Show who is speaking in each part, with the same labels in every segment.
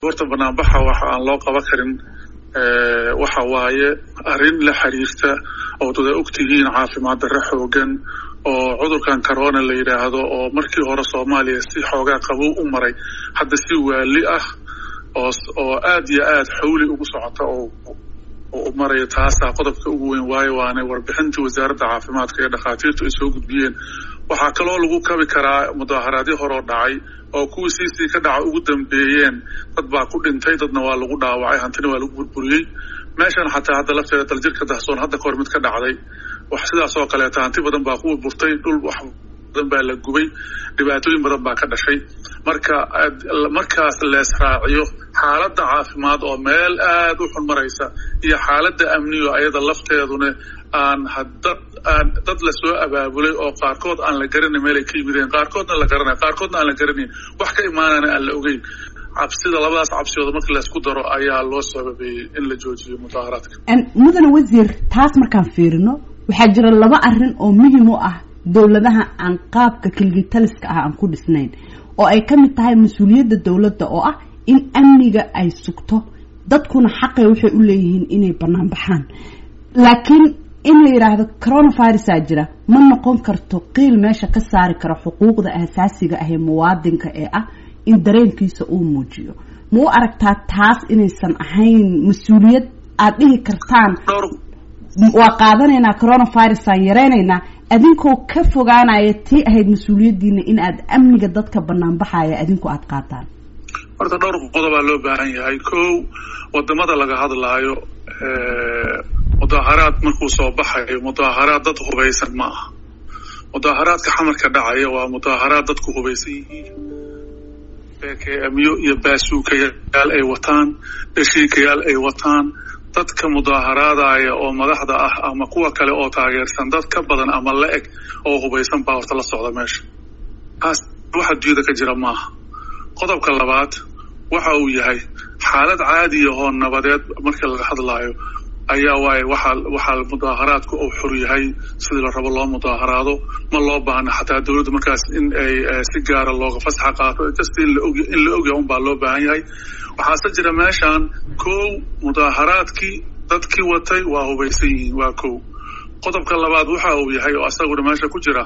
Speaker 1: horta banaanbaxa waxa aan loo qaban karin waxa waaye arrin la xiriirta oo dad ogtihiin caafimaad darro xoogan oo cudurkan corona la yiraahdo oo markii hore Soomaaliya si xoogaa qabow u maray hadda si waali ah oo aad iyo aad xawli ugu socota oo maray taasa qodobka ugu weyn waayo waana warbixinta wasaaradda caafimaadka ee dhakhaatiirtu ay soo gudbiyeen waxa kaloo lagu kabi karaa mudaharaadyo hore oo dhacay oo kuwii ka dhaca ugu dambeeyeen dad baa ku dhintay dadna waa lagu dhaawacay hantina waa lagu burburiyay meeshan xataa hadda lafteeda daljirka dahsoon hadda ka hor mid ka dhacday wax sidaas oo kale hanti badan baa ku burburtay dhul wax badan baa la gubay dhibaatooyin badan baa ka dhashay markaas la israaciyo xaaladda caafimaad oo meel aad u xun maraysa iyo xaaladda amniyo ayada lafteeduna aan dad la soo abaabulay oo qaarkood aan la garanay meel ay ka yimideen qaarkoodna la garanay qaarkoodna aan la garanayn wax ka imaanana aan la ogeyn cabsida labadaas cabsiyood markii la isku daro ayaa loo sababeeyay in la joojiyo mudaharaadka
Speaker 2: mudane wasiir taas markaan fiirino waxaa jira laba arrin oo muhiim u ah dawladaha aan qaabka kilgitaliska ah aan ku dhisnayn oo ay ka mid tahay mas-uuliyadda dawladda oo ah in amniga ay sugto dadkuna xaqay waxay u leeyihiin inay bannaan baxaan laakiin in la yiraahdo coronavirusa jira ma noqon karto qiil meesha ka saari karo xuquuqda asaasiga ah ee muwaadinka ee ah in dareenkiisa uu muujiyo ma u aragtaa taas inaysan ahayn mas-uuliyad aad dhihi kartaan waa qaadanaynaa coronavirusaan yareynaynaa adinkoo ka fogaanaya tii ahayd mas-uuliyaddiina in aad amniga dadka banaanbaxaya adinku aad qaataan
Speaker 1: horta dhowr qodobaa loo baahan yahay kow wadamada laga hadlaayo mudaharaad markuu soo baxayo mudaharaad dad hubaysan ma aha mudaharaadka xamarka dhacaya waa mudaharaad dadku hubaysan yihiin beekamiyo iyo baasuukayaal ay wataan dhashiikayaal ay wataan dadka mudaharaadaya oo madaxda ah ama kuwa kale oo taageersan dad ka badan ama la eg oo hubaysan baa horta la socda meesha taas waxa diida ka jira maaha qodobka labaad waxa uu yahay xaalad caadi ah oo nabadeed marka laga hadlaayo ayaa waxa mudaharaadku uu xor yahay sidii la rabo loo mudaharaado ma loo baahna xataa dawladda markaas in ay si gaar ah looga fasax qaato in la ogayo un baa loo baahan yahay waxaase jira meeshaan kow mudaharaadkii dadkii watay waa hubaysan yihiin waa kow qodobka labaad waxa uu yahay oo asaguna meesha ku jira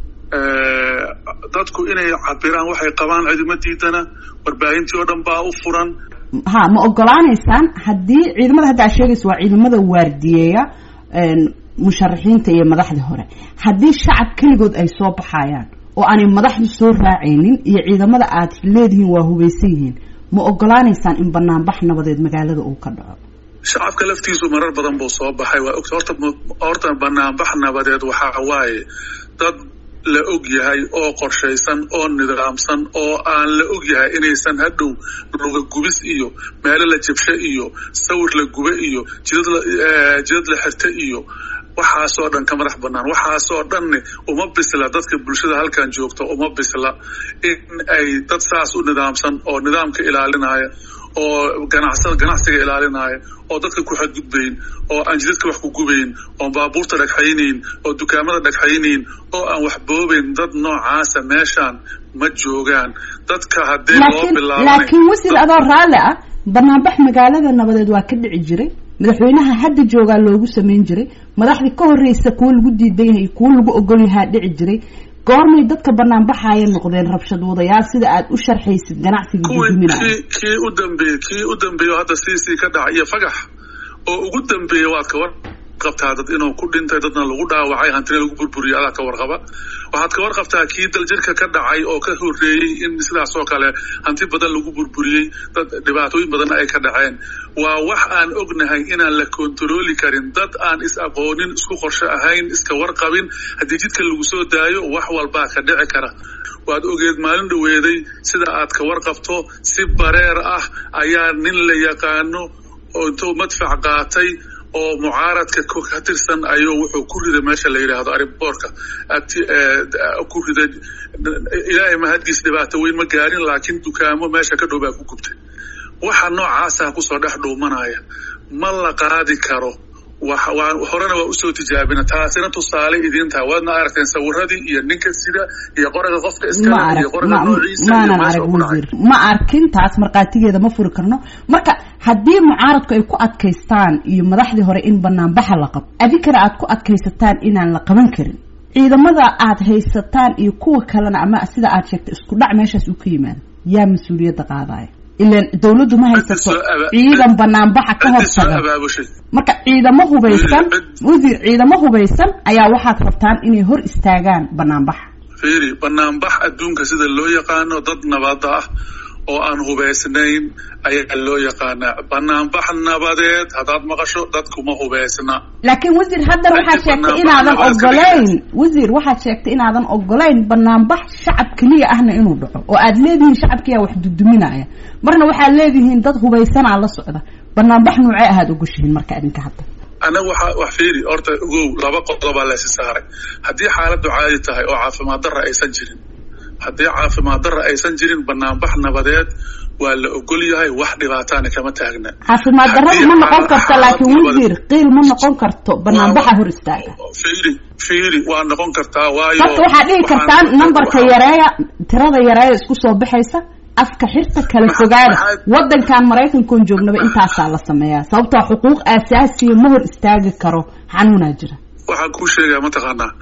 Speaker 1: dadku inay cabiraan waxay qabaan cidima diidana warbaahintii oo dhan baa u furan
Speaker 2: ma ogolaanaysaan haddii ciidamada hadda aad sheegaysa waa ciidamada waardiyeeya musharaxiinta iyo madaxdii hore haddii shacab keligood ay soo baxayaan oo aanay madaxdu soo raacaynin iyo ciidamada aad leedihiin waa hubaysan yihiin ma ogolaanaysaan in banaanbax nabadeed magaalada uu ka dhaco
Speaker 1: shacabka laftiisu marar badan buu soo baxay waa horta banaanbax nabadeed waxaa waaye dad la og yahay oo qorshaysan oo nidaamsan oo aan la og yahay inaysan hadhow luga gubis iyo meelo la jabsho iyo sawir la gube iyo jidad la xirta iyo waxaasoo dhan ka madax bannaan waxaasoo dhanne uma bisla dadka bulshada halkan joogta uma bisla in ay dad saas u nidaamsan oo nidaamka ilaalinaya oo ganacsiga ilaalinaya oo dadka ku xadgudbayn oo aan jidadka wax ku gubayn oo baabuurta dhagxaynayn oo dukaamada dhagxaynayn oo aan wax boobayn dad noocaasa meeshaan ma joogaan dadka haddii loo bilaabay
Speaker 2: laakiin wasiir adoo raalli ah banaanbax magaalada nabadeed waa ka dhici jiray madaxweynaha hadda joogaa loogu samayn jiray madaxdii ka horreysa kuwa lagu diidan yahay kuwa lagu ogol yahaa dhici jiray goormay dadka banaanbaxaya noqdeen rabshad wadayaal sida aad u sharxaysid ganacsiga guduminaya
Speaker 1: kii u dambeeyo hadda siisii ka dhacay iyo fagax oo ugu dambeeya waad ka warqabtaa dad inuu ku dhintay dadna lagu dhaawacay hantina lagu burburiyay adaa ka warqaba waxaad ka warqabtaa kii daljirka ka dhacay oo ka horreeyey in sidaas oo kale hanti badan lagu burburiyey dad dhibaatooyin badan ay ka dhaceen waa wax aan ognahay inaan la kontarooli karin dad aan is-aqoonin isku qorshe ahayn iska warqabin haddii jidka lagu soo daayo wax walbaa ka dhici kara waad ogeed maalin dhaweeday sida aad ka warqabto si bareer ah ayaa nin la yaqaano oo intuu madfac qaatay oo mucaaradka ka tirsan ayuu wuxuu ku riday meesha la yiraahdo ariboorka ku riday ilaahay mahadgiis dhibaato weyn ma gaarin laakiin dukaamo meesha ka dhow baa ku gubtay waxa noocaasa kusoo dhex dhuumanaya ma la qaadi karo horena waa usoo tijaabina taasina tusaale idintaa waadna aragteen sawiradii iyo ninka sida iyo qoraga qofka iskale iyo qoraga noociisa
Speaker 2: maanan arag wasiir ma arkin taas marqaatigeeda ma furi karno marka haddii mucaaradku ay ku adkaystaan iyo madaxdii hore in banaanbaxa la qabto adinkana aad ku adkaysataan inaan la qaban karin ciidamada aad haysataan iyo kuwa kalena ama sida aad sheegtay isku dhac meeshaas uu ka yimaado yaa mas-uuliyadda qaadaya ilaan dawladdu ma haysato ciidan banaanbaxa ka hortaga marka ciidamo hubaysan wasiir ciidamo hubaysan ayaa waxaad rabtaan inay hor istaagaan banaanbaxa
Speaker 1: fiiri banaanbax adduunka sida loo yaqaano dad nabada ah oo aan hubaysnayn ayaa loo yaqaanaa banaanbax nabadeed haddaad maqasho dadku ma hubaysna
Speaker 2: laakiin wasiir haddana waxaad sheegtay inaadan ogolayn wasiir waxaad sheegtay inaadan ogolayn banaanbax shacab keliya ahna inuu dhaco oo aad leedihiin shacabkiyaa wax duduminaya marna waxaad leedihiin dad hubaysanaa la socda banaanbax noocee ahaad ogoshihiin marka idinka hadda
Speaker 1: anaga wax fiiri horta ogow laba qodobaa la is saaray haddii xaaladdu caadi tahay oo caafimaad darra aysan jirin haddii caafimaad darra aysan jirin banaanbax nabadeed waa la ogol yahay wax dhibaataana kama taagna
Speaker 2: caafimaad darrada ma noqon karto laakiin wasiir qiil ma noqon karto banaanbaxa hor istaaga
Speaker 1: fiiri waa noqon kartaa waayo
Speaker 2: horta waxaad dhihi kartaan numberka yareeya tirada yareeya isku soo baxaysa afka xirta kala fogaada wadankan maraykankoon joognaba intaasaa la sameeyaa sababtoo xuquuq aasaasiya ma hor istaagi karo xanuunaa jira
Speaker 1: waxaan kuu sheegaya mataqaanaa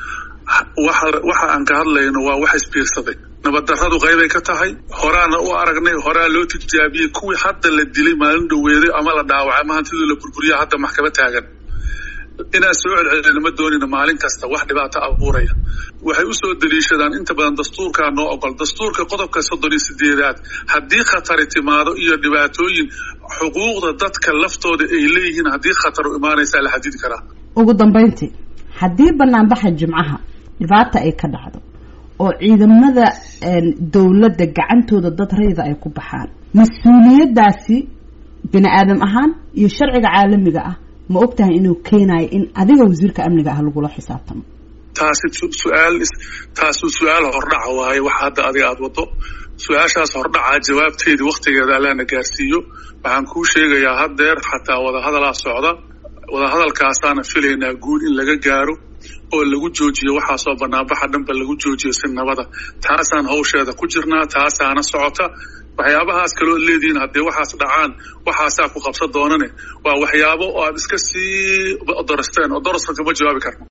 Speaker 1: waxa aan ka hadlayno waa wax isbiirsaday nabaddarradu qaybay ka tahay horaana u aragnay horaa loo tijaabiyey kuwii hadda la dilay maalin dhaweeday ama la dhaawacay ama hantidii la burburiya hadda maxkamad taagan inaan soo celcelina ma doonina maalin kasta wax dhibaato abuuraya waxay usoo daliishadaan inta badan dastuurkaa noo ogol dastuurka qodobka 38 haddii khatari timaado iyo dhibaatooyin xuquuqda dadka laftooda ay leeyihiin haddii khatar u imaanaysaa la xadidi karaa
Speaker 2: ugu dambeyntii haddii banaanbaxa jimcaha dhibaata ay ka dhacdo oo ciidamada dawladda gacantooda dad rayda ay ku baxaan mas-uuliyaddaasi bini aadam ahaan iyo sharciga caalamiga ah ma ogtahay inuu keenayo in adiga wasiirka amniga ah lagula xisaabtamo taasi su-aal hordhaca waaye waxa hadda adiga aada wado su-aashaas hordhaca jawaabteedii waktigeeda allaana gaarsiiyo waxaan kuu sheegayaa haddeer xataa wadahadalaa socda wadahadalkaasaana filaynaa guud in laga gaaro oo lagu joojiyo waxaasoo banaanbaxa dhanba lagu joojiyo si nabada taasaan hawsheeda ku jirnaa taasaana socota waxyaabahaas kaloo leedihiin haddii waxaas dhacaan waxaasaa ku qabsan doonane waa waxyaabo oo aad iska sii dorasteen oo daraska kama jawaabi karno